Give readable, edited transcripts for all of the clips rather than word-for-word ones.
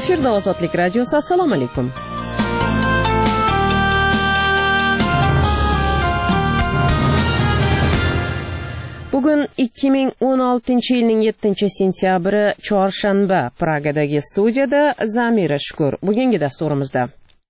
Efirda Ozodlik radiosi. Assalomu alaykum. Bugun 2016-yilning 7-sentyabri chorshanba. Pragadagi studiyada Zamira Shukur. Bugungi dasturimizda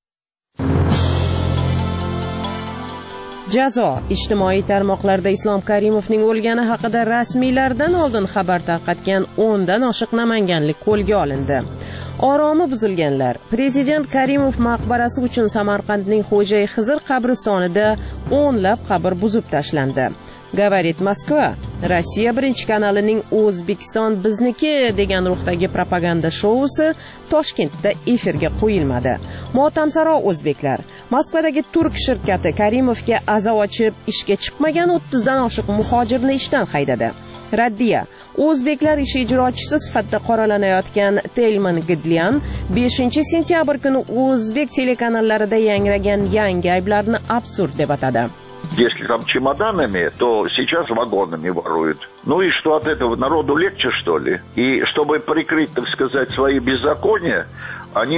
jazo. Ijtimoiy tarmoqlarda Islom Karimovning o'lgani haqida rasmiylardan oldin xabar tarqatgan 10 dan oshiq namanganlik qo'lga olindi. Oromi buzilganlar. Prezident Karimov maqbarasi uchun Samarqandning Xo'jay Xizr qabristonida o'nlab qabr buzib tashlandi. Говорит Moskva. Rossiya birinchi kanalining O'zbekiston bizniki degan ruhdagi propaganda shousi Toshkentda efirga qo'yilmadi. Motamsaro o'zbeklar. Moskvadagi turk shirkati Karimovga aza ochib, ishga chiqmagan 30 dan oshiq muhojirni ishdan haydadi. Raddiya. O'zbeklar ish ijrochisi sifatida qoralanayotgan Telman Gidlyan 5-sentyabr kuni o'zbek telekanallarida yangragan yangi ayblarni absurd deb atadi. Если там чемоданами, то сейчас вагонами воруют. Ну и что от этого народу легче, что ли? И чтобы прикрыть, так сказать, свои беззакония, они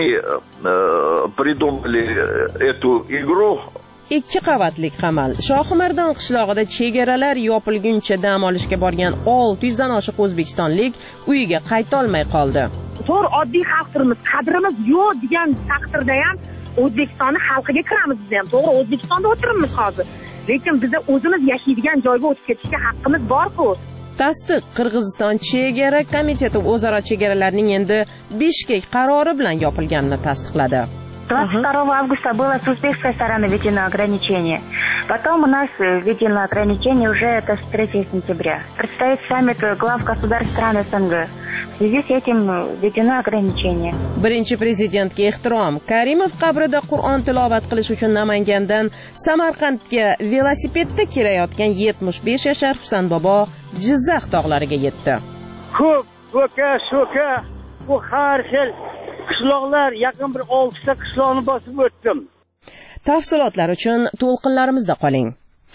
придумали эту игру. Ikki qavatlik qamal. Shohimardon qishlog'ida chegaralar yopilguncha dam olishga borgan 600 dan oshiq o'zbekistonlik uyiga qayta olmay qoldi. To'g'ri, oddiy xalqimiz, qadrimiz yo'q degan taqdirda ham O'zbekistonning xalqiga kiramiz biz ham. To'g'ri, O'zbekistonda o'tiramiz hozir. Lekin bizda o'zimiz yashaydigan joyga o'tib ketishga haqqimiz bor-ku. Tasdiq. Qirg'iziston chegara komiteti o'zaro chegaralarning endi Bishkek qarori bilan yopilganini tasdiqladi. 22 августа было с узбекской стороны введено ограничение. Потом у нас введено ограничение уже это с 3 сентября. Предстоит саммит глав государств стран СНГ. В связи с этим введено ограничение. Birinchi prezidentga ehtirom. Karimov qabrida Qur'on tilovat qilish uchun Namangandan Samarqandga velosipedda kelayotgan 75 yashar Husan bobo Jizzax tog'lariga yetdi. Ko'p so'ka bu har xil qishloqlar, yaqin bir 6 ta qishloqni bosib o'tdim. Tafsilotlar uchun to'lqinlarimizda qoling.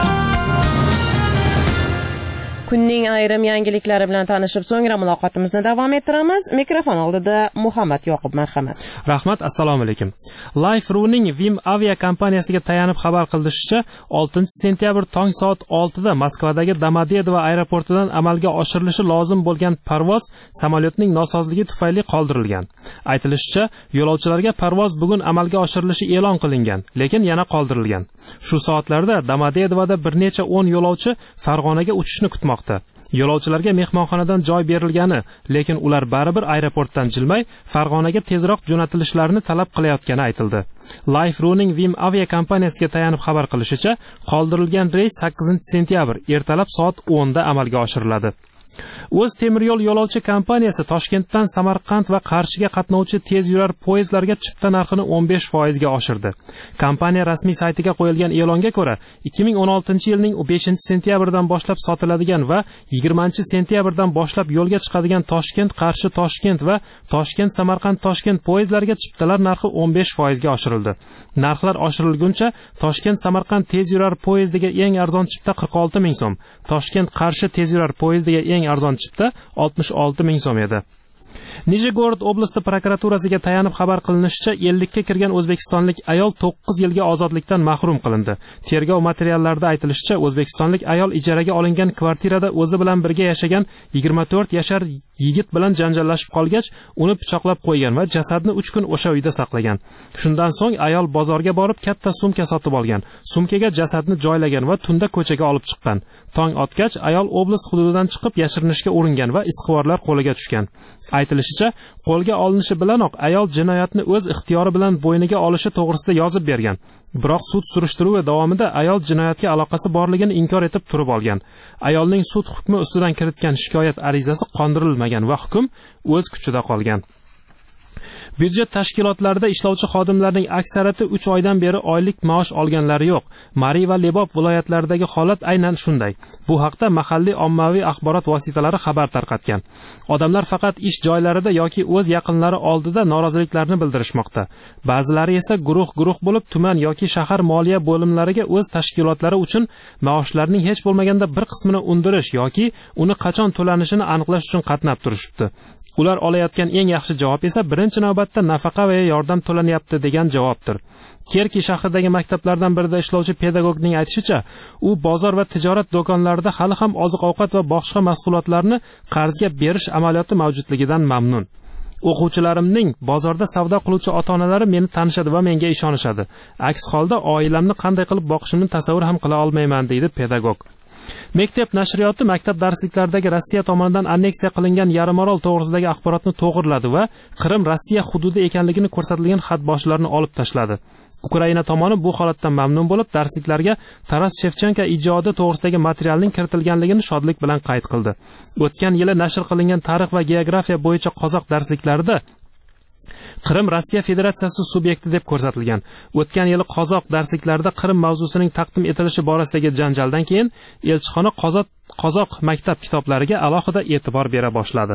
Kunning ayrim yangiliklari bilan tanishib, so'ngra muloqotimizni davom ettiramiz. Mikrofon oldida Muhammad Yoqub, marhamat. Rahmat, assalomu alaykum. Life.ru'ning Vim avia kompaniyasiga tayanib xabar qilishicha, 6-sentyabr tong soat 6 da Moskvadagi Domodedovo aeroportidan amalga oshirilishi lozim bo'lgan parvoz samolyotning nosozligi tufayli qoldirilgan. Aytilishicha, yo'lovchilarga parvoz bugun amalga oshirilishi e'lon qilingan, lekin yana qoldirilgan. Shu soatlarda Domodedovoda bir necha 10 yo'lovchi Farg'onaga uchishni kutmoqda. Yo'lovchilarga mehmonxonadan joy berilgani, lekin ular baribir aeroportdan jilmay, Farg'onaga tezroq jo'natilishlarini talab qilayotgani aytildi. Life.ru'ning Vim avia kompaniyasiga tayanib xabar qilishicha, qoldirilgan reys 8-sentyabr ertalab soat 10 da amalga oshiriladi. O'z temir yo'l yo'lovchi kompaniyasi Toshkentdan Samarqand va Qarshiga qatnovchi tez yurar poyezdlarga chipta narxini 15% ga oshirdi. Kompaniya rasmiy saytiga qo'yilgan e'longa ko'ra, 2016-yilning 5-sentyabrdan boshlab sotiladigan va 20-sentyabrdan boshlab yo'lga chiqadigan Toshkent-Qarshi-Toshkent va Toshkent-Samarqand-Toshkent poyezdlariga chiptalar narxi 15% ga oshirildi. Narxlar oshirilguncha Toshkent-Samarqand tez yurar poyezdiga eng arzon chipta 46 ming so'm, Toshkent-Qarshi tez yurar poyezdiga eng arzon chipta 66 ming so'm edi. Nijegorod oblasti prokuraturasiga tayanib xabar qilinishicha, 50 ga kirgan o'zbekistonlik ayol 9 yilga ozodlikdan mahrum qilindi. Tergov materiallarida aytilishicha, o'zbekistonlik ayol ijaraga olingan kvartirada o'zi bilan birga yashagan 24 yashar yigit bilan janjallashib qolgach, uni pichoqlab qo'ygan va jasadni 3 kun o'sha uyda saqlagan. Shundan so'ng ayol bozorga borib katta sumka sotib olgan. Sumkaga jasadni joylagan va tunda ko'chaga olib chiqqan. Tong otgach, ayol oblast hududidan chiqib yashirinishga uringan va isqivorlar qo'liga tushgan. Aytilishicha, qo'lga olinishi bilanoq ayol jinoyatni o'z ixtiyori bilan bo'yniga olishi to'g'risida yozib bergan. Biroq sud surishtiruvi davomida ayol jinoyatga aloqasi borligini inkor etib turib olgan. Ayolning sud hukmi ustidan kiritgan shikoyat arizasi qondirilmagan va hukm o'z kuchida qolgan. Byudjet tashkilotlarida ishlovchi xodimlarning aksariyati 3 oydan beri oylik maosh olganlari yo'q. Mari va Lebop viloyatlaridagi holat aynan shunday. Bu haqda mahalliy ommaviy axborot vositalari xabar tarqatgan. Odamlar faqat ish joylarida yoki o'z yaqinlari oldida noroziliklarni bildirishmoqda. Ba'zilari esa guruh bo'lib tuman yoki shahar moliya bo'limlariga o'z tashkilotlari uchun maoshlarning hech bo'lmaganda bir qismini undirish yoki uni qachon to'lanishini aniqlash uchun qatnab turishibdi. Ular olayotgan eng yaxshi javob esa birinchi navbatda nafaqa va yordam to'lanyapti degan javobdir. Kerki shahridagi maktablardan birida ishlovchi pedagogning aytishicha, u bozor va tijorat do'konlarida hali ham oziq-ovqat va boshqa mahsulotlarni qarzga berish amaliyoti mavjudligidan mamnun. O'quvchilarimning bozorda savdo qiluvchi ota-onalari meni tanishadi va menga ishonishadi. Aks holda oilamni qanday qilib boqishimni tasavvur ham qila olmayman, deydi pedagog. Mektep nashriyoti maktab darsliklaridagi Rossiya tomonidan anneksiya qilingan Yarimorol to'g'risidagi axborotni to'g'riladi va Qrim Rossiya hududi ekanligini ko'rsatilgan xat boshlarini olib tashladi. Ukraina tomoni bu holatdan mamnun bo'lib, darsliklarga Taras Shevchenko ijodi to'g'risidagi materialning kiritilganligini shodlik bilan qayd qildi. O'tgan yili nashr qilingan tarix va geografiya bo'yicha qozoq darsliklarida Qrim Rossiya Federatsiyasi subyekti deb ko'rsatilgan. O'tgan yili qozoq darsliklarida Qrim mavzusining taqdim etilishi borasidagi janjaldan keyin elchixona qozoq maktab kitoblariga alohida e'tibor bera boshladi.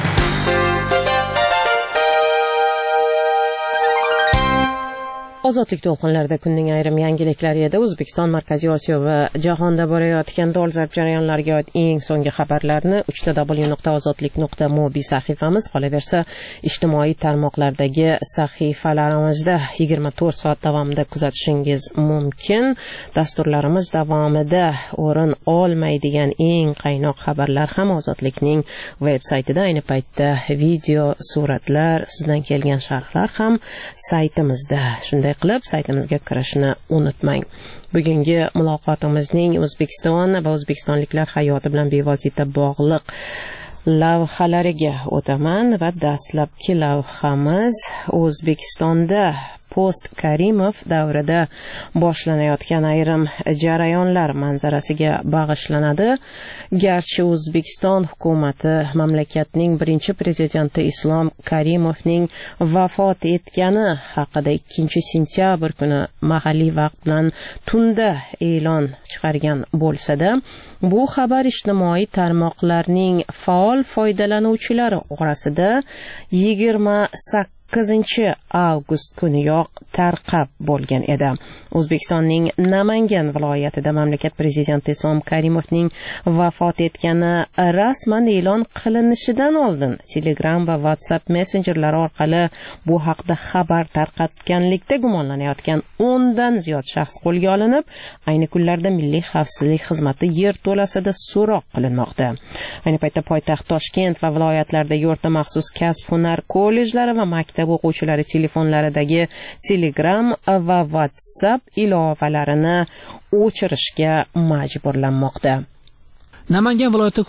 Ozodlik to'lqinlarida kunning ayrim yangiliklari edi. O'zbekiston, Markaziy Osiyo va jahonda borayotgan dolzarb jarayonlarga oid eng so'nggi xabarlarni www.ozodlik.mobi sahifamiz, qolaversa ijtimoiy tarmoqlardagi sahifalarimizda 24 soat davomida kuzatishingiz mumkin. Dasturlarimiz davomida o'rin olmaydigan eng qaynoq xabarlar ham Ozodlikning veb-saytida, ayni paytda video, suratlar, sizdan kelgan sharhlar ham saytimizda. Shunday qilib saytimizga kirishni unutmang. Bugungi muloqotimizning O'zbekiston va o'zbekistonliklar hayoti bilan bevosita bog'liq lavhalariga o'taman va dastlabki lavhamiz O'zbekistonda post Karimov davrida boshlanayotgan ayrim jarayonlar manzarasiga bag'ishlanadi. Garchi O'zbekiston hukumati mamlakatning birinchi prezidenti Islom Karimovning vafot etgani haqida 2-sentyabr kuni mahalliy vaqt bilan tunda e'lon chiqargan bo'lsa-da, bu xabar ijtimoiy tarmoqlarning faol foydalanuvchilari orasida 28 avgust kuniyoq tarqab bo'lgan edi. O'zbekistonning Namangan viloyatida mamlakat prezidenti Islom Karimovning vafot etgani rasman e'lon qilinishidan oldin Telegram va WhatsApp messenjerlari orqali bu haqda xabar tarqatganlikda gumonlanayotgan 10 dan ziyod shaxs qo'lga olinib, ayni kunlarda Milliy xavfsizlik xizmati yerto'lasida so'roq qilinmoqda. Ayni paytda poytaxt Toshkent va viloyatlardagi o'rta maxsus kasb-hunar kollejlari va maktab o'quvchilari telefonlaridagi Telegram va WhatsApp ilovalarini o'chirishga majburlanmoqda. Namangan viloyati